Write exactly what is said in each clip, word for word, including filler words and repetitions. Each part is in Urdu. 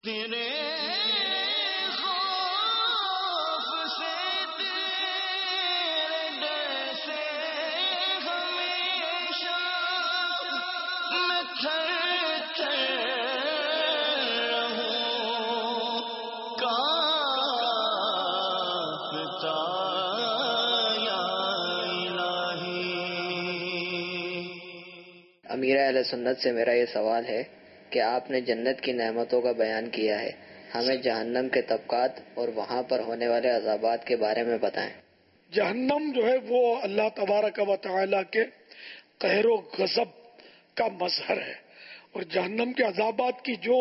تیرے خوف سے تیرے ڈر سے ہمیشہ میں تھر تھر رہوں کانپتا یا الہی۔ امیر اہل سنت سے میرا یہ سوال ہے کہ آپ نے جنت کی نعمتوں کا بیان کیا ہے، ہمیں جہنم کے طبقات اور وہاں پر ہونے والے عذابات کے بارے میں بتائیں۔ جہنم جو ہے وہ اللہ تبارک و تعالیٰ کے قہر و غضب کا مظہر ہے، اور جہنم کے عذابات کی جو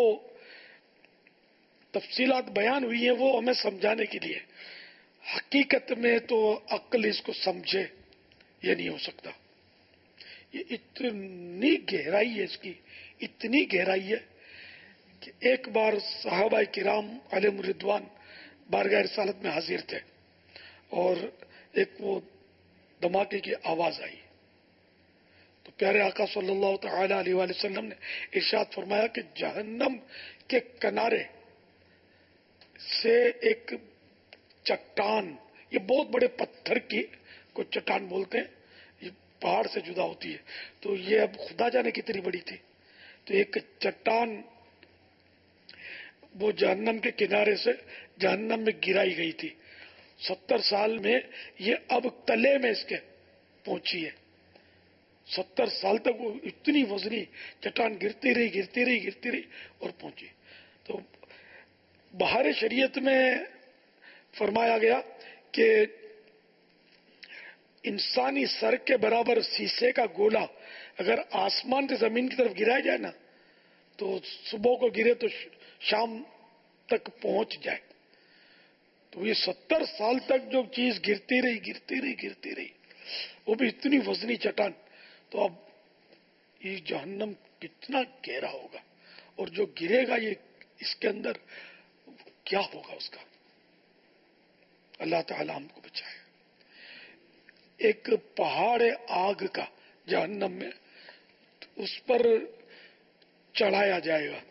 تفصیلات بیان ہوئی ہیں وہ ہمیں سمجھانے کے لیے، حقیقت میں تو عقل اس کو سمجھے یہ نہیں ہو سکتا۔ یہ اتنی گہرائی ہے، اس کی اتنی گہرائی ہے کہ ایک بار صحابہ کرام علیہم الرضوان بارگاہ رسالت میں حاضر تھے، اور ایک وہ دھماکے کی آواز آئی تو پیارے آقا صلی اللہ تعالی علیہ وآلہ وسلم نے ارشاد فرمایا کہ جہنم کے کنارے سے ایک چٹان، یہ بہت بڑے پتھر کی کو چٹان بولتے ہیں، یہ پہاڑ سے جدا ہوتی ہے، تو یہ اب خدا جانے کتنی بڑی تھی، تو ایک چٹان وہ جہنم کے کنارے سے جہنم میں گرائی گئی تھی۔ ستر سال میں یہ اب تلے میں اس کے پہنچی ہے، ستر سال تک وہ اتنی وزنی چٹان گرتی رہی گرتی رہی گرتی رہی اور پہنچی۔ تو بہار شریعت میں فرمایا گیا کہ انسانی سر کے برابر سیسے کا گولا اگر آسمان سے زمین کی طرف گرایا جائے نا تو صبح کو گرے تو شام تک پہنچ جائے، تو یہ ستر سال تک جو چیز گرتی رہی گرتی رہی گرتی رہی وہ بھی اتنی وزنی چٹان، تو اب یہ جہنم کتنا گہرا ہوگا، اور جو گرے گا یہ اس کے اندر کیا ہوگا اس کا، اللہ تعالی ہم کو بچائے۔ ایک پہاڑ آگ کا جہنم میں، اس پر چڑھایا جائے گا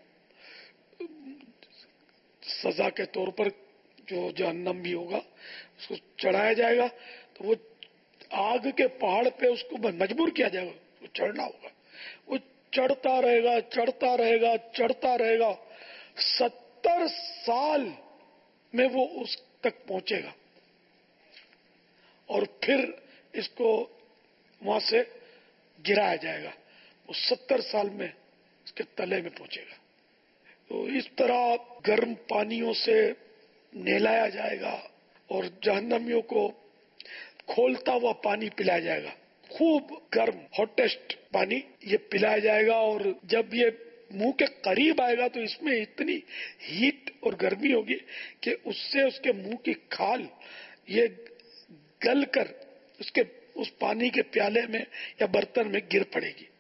سزا کے طور پر، جو جہنم بھی ہوگا اس کو چڑھایا جائے گا، تو وہ آگ کے پہاڑ پہ اس کو مجبور کیا جائے گا، وہ چڑھنا ہوگا، وہ چڑھتا رہے گا چڑھتا رہے گا چڑھتا رہے گا، ستر سال میں وہ اس تک پہنچے گا، اور پھر اس کو وہاں سے گرایا جائے گا، وہ ستر سال میں اس کے تلے میں پہنچے گا۔ تو اس طرح گرم پانیوں سے نہلایا جائے گا، اور جہنمیوں کو کھولتا ہوا پانی پلایا جائے گا، خوب گرم ہاٹیسٹ پانی یہ پلایا جائے گا، اور جب یہ منہ کے قریب آئے گا تو اس میں اتنی ہیٹ اور گرمی ہوگی کہ اس سے اس کے منہ کی کھال یہ گل کر اس کے اس پانی کے پیالے میں یا برتن میں گر پڑے گی،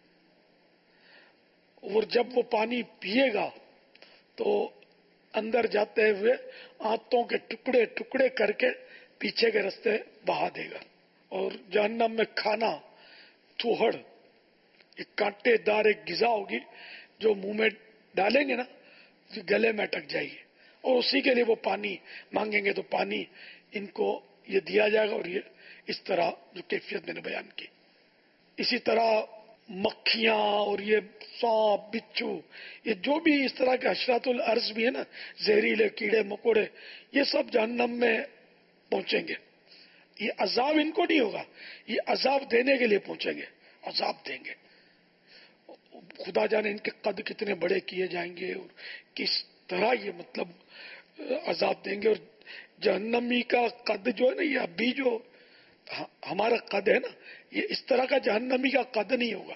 اور جب وہ پانی پیے گا تو اندر جاتے ہوئے آنتوں کے ٹکڑے ٹکڑے کر کے پیچھے کے رستے بہا دے گا، اور جہنم میں کھانا چوہڑ، ایک کانٹے دار ایک غذا ہوگی جو منہ میں ڈالیں گے نا گلے میں اٹک جائے گی، اور اسی کے لیے وہ پانی مانگیں گے تو پانی ان کو یہ دیا جائے گا، اور یہ اس طرح جو کیفیت میں نے بیان کی۔ اسی طرح مکھیاں اور یہ سانپ بچھو، یہ جو بھی اس طرح کے حشرات الارض بھی ہے نا، زہریلے کیڑے مکوڑے، یہ سب جہنم میں پہنچیں گے۔ یہ عذاب ان کو نہیں ہوگا، یہ عذاب دینے کے لیے پہنچیں گے، عذاب دیں گے۔ خدا جانے ان کے قد کتنے بڑے کیے جائیں گے اور کس طرح یہ مطلب عذاب دیں گے، اور جہنمی کا قد جو ہے نا، یہ ابھی جو ہمارا قد ہے نا، یہ اس طرح کا جہنمی کا قد نہیں ہوگا،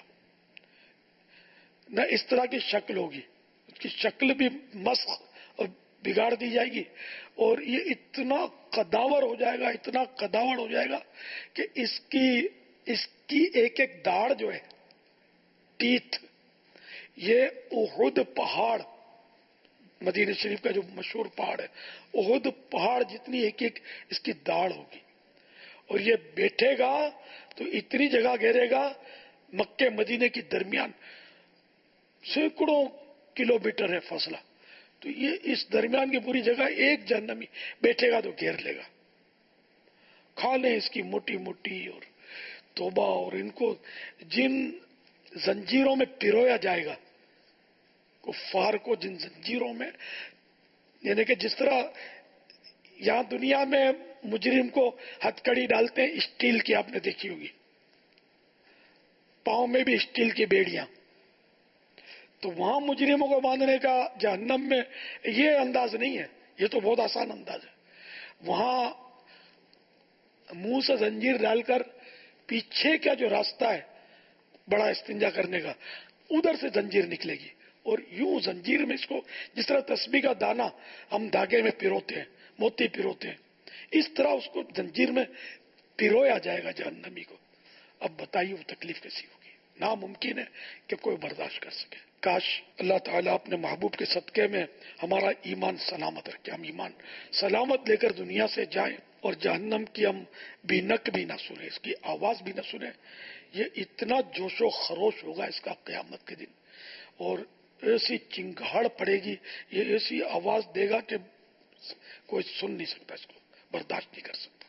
نہ اس طرح کی شکل ہوگی، اس کی شکل بھی مسخ اور بگاڑ دی جائے گی، اور یہ اتنا قداور ہو جائے گا اتنا قداور ہو جائے گا کہ اس کی اس کی ایک ایک داڑھ جو ہے، ٹیتھ، یہ احد پہاڑ، مدینہ شریف کا جو مشہور پہاڑ ہے، احد پہاڑ جتنی ایک ایک اس کی داڑھ ہوگی، اور یہ بیٹھے گا تو اتنی جگہ گھیرے گا، مکے مدینے کی درمیان سینکڑوں کلومیٹر ہے فاصلہ، تو یہ اس درمیان کی پوری جگہ ایک جہنمی بیٹھے گا تو گھیر لے گا. کھا لیں اس کی موٹی موٹی اور توبہ. اور ان کو جن زنجیروں میں پرویا جائے گا کفار کو، جن زنجیروں میں، یعنی کہ جس طرح یہاں دنیا میں مجرم کو ہتکڑی ڈالتے ہیں اسٹیل کی، آپ نے دیکھی ہوگی، پاؤں میں بھی اسٹیل کی بیڑیاں، تو وہاں مجرموں کو باندھنے کا جہنم میں یہ انداز نہیں ہے. یہ تو بہت آسان انداز ہے. وہاں منہ سے زنجیر ڈال کر پیچھے کا جو راستہ ہے بڑا استنجا کرنے کا، ادھر سے زنجیر نکلے گی، اور یوں زنجیر میں اس کو جس طرح تسبیح کا دانہ ہم دھاگے میں پیروتے ہیں، موتی پیروتے ہیں، اس طرح اس کو زنجیر میں پیرویا جائے گا جہنمی کو. اب بتائیے وہ تکلیف کیسی ہوگی؟ ناممکن ہے کہ کوئی برداشت کر سکے. کاش اللہ تعالیٰ اپنے محبوب کے صدقے میں ہمارا ایمان سلامت رکھے، ہم ایمان سلامت لے کر دنیا سے جائیں اور جہنم کی ہم بینک بھی نہ سنیں، اس کی آواز بھی نہ سنیں. یہ اتنا جوش و خروش ہوگا اس کا قیامت کے دن، اور ایسی چنگھاڑ پڑے گی، یہ ایسی آواز دے گا کہ کوئی سن نہیں سکتا، اس کو برداشت نہیں کر سکتا.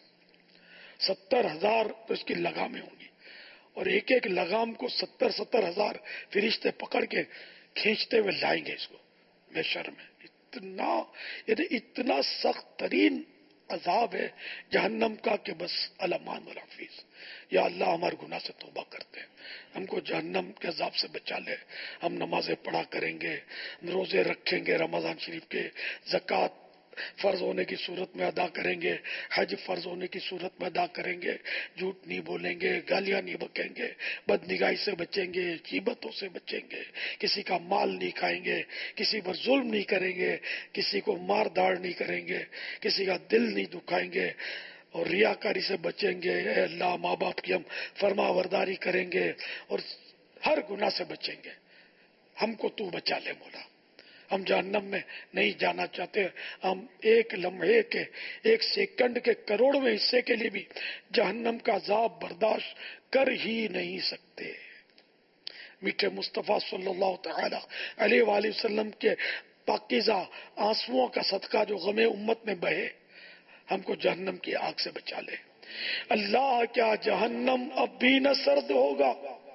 ستر ہزار تو اس کی لگامیں ہوں گی، اور ایک ایک لگام کو ستر ستر ہزار فرشتے پکڑ کے کھینچتے ہوئے لائیں گے اس کو محشر میں. اتنا یعنی اتنا سخت ترین عذاب ہے جہنم کا کہ بس علمان والحفیظ. یا اللہ ہمارے گناہ سے توبہ کرتے ہیں، ہم کو جہنم کے عذاب سے بچا لے. ہم نمازیں پڑھا کریں گے، روزے رکھیں گے رمضان شریف کے، زکوٰۃ فرض ہونے کی صورت میں ادا کریں گے، حج فرض ہونے کی صورت میں ادا کریں گے، جھوٹ نہیں بولیں گے، گالیاں نہیں بکیں گے، بد نگاہی سے بچیں گے، غیبتوں سے بچیں گے، کسی کا مال نہیں کھائیں گے، کسی پر ظلم نہیں کریں گے، کسی کو مار داڑ نہیں کریں گے، کسی کا دل نہیں دکھائیں گے، اور ریاکاری سے بچیں گے. اے اللہ ماں باپ کی ہم فرما برداری کریں گے اور ہر گناہ سے بچیں گے. ہم کو تو بچا لے مولا، ہم جہنم میں نہیں جانا چاہتے. ہم ایک لمحے کے، ایک سیکنڈ کے کروڑویں حصے کے لیے بھی جہنم کا عذاب برداشت کر ہی نہیں سکتے. میٹھے مصطفیٰ صلی اللہ تعالی علیہ وآلہ وسلم کے پاکیزہ آنسوؤں کا صدقہ جو غم امت میں بہے، ہم کو جہنم کی آگ سے بچا لے. اللہ کیا جہنم اب بھی نہ سرد ہوگا،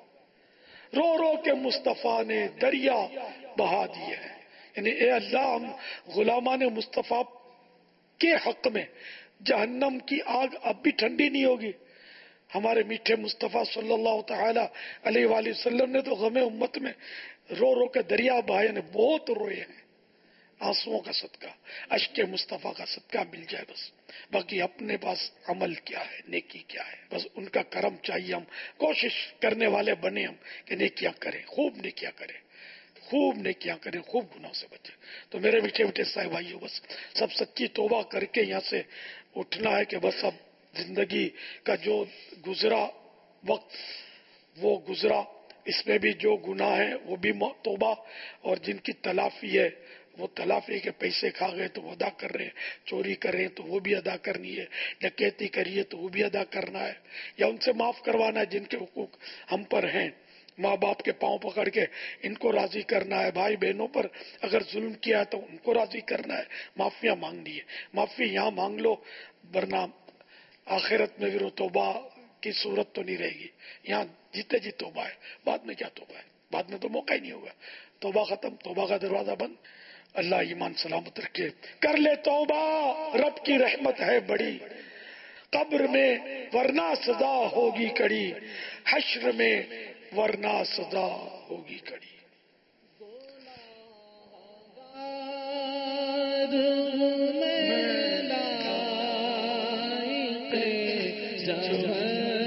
رو رو کے مصطفیٰ نے دریا بہا دیے ہیں. یعنی اے اللہ ہم غلامان مصطفیٰ کے حق میں جہنم کی آگ اب بھی ٹھنڈی نہیں ہوگی. ہمارے میٹھے مصطفیٰ صلی اللہ تعالی علیہ وآلہ وسلم نے تو غم امت میں رو رو کے دریا بہائے نے، بہت روئے ہیں. آنسوؤں کا صدقہ، اشک مصطفیٰ کا صدقہ مل جائے بس. باقی اپنے پاس عمل کیا ہے، نیکی کیا ہے، بس ان کا کرم چاہیے. ہم کوشش کرنے والے بنے ہم کہ نیکیاں کریں، خوب نیکیاں کریں، خوب نیکیاں کریں، خوب گناہوں سے بچیں. تو میرے میٹھے میٹھے صاحب بھائیو، بس سب سچی توبہ کر کے یہاں سے اٹھنا ہے کہ بس اب زندگی کا جو گزرا وقت وہ گزرا، اس میں بھی جو گناہ ہے وہ بھی توبہ، اور جن کی تلافی ہے وہ تلافی کے پیسے کھا گئے تو وہ ادا کر رہے ہیں، چوری کر رہے ہیں تو وہ بھی ادا کرنی ہے، ڈکیتی کریے تو وہ بھی ادا کرنا ہے، یا ان سے معاف کروانا ہے جن کے حقوق ہم پر ہیں. ماں باپ کے پاؤں پکڑ کے ان کو راضی کرنا ہے، بھائی بہنوں پر اگر ظلم کیا ہے تو ان کو راضی کرنا ہے، معافیاں مانگنی ہے. معافی یہاں مانگ لو، ورنہ آخرت میں پھر توبہ کی صورت تو نہیں رہے گی. یہاں جیتے جی توبہ ہے، بعد میں کیا توبہ ہے، بعد میں تو موقع ہی نہیں ہوگا. توبہ ختم، توبہ کا دروازہ بند. اللہ ایمان سلامت رکھے. کر لے توبہ، رب کی رحمت ہے بڑی، قبر میں ورنہ سزا ہوگی کڑی، حشر میں ورنہ سزا ہوگی کڑی. میں لائق جہاں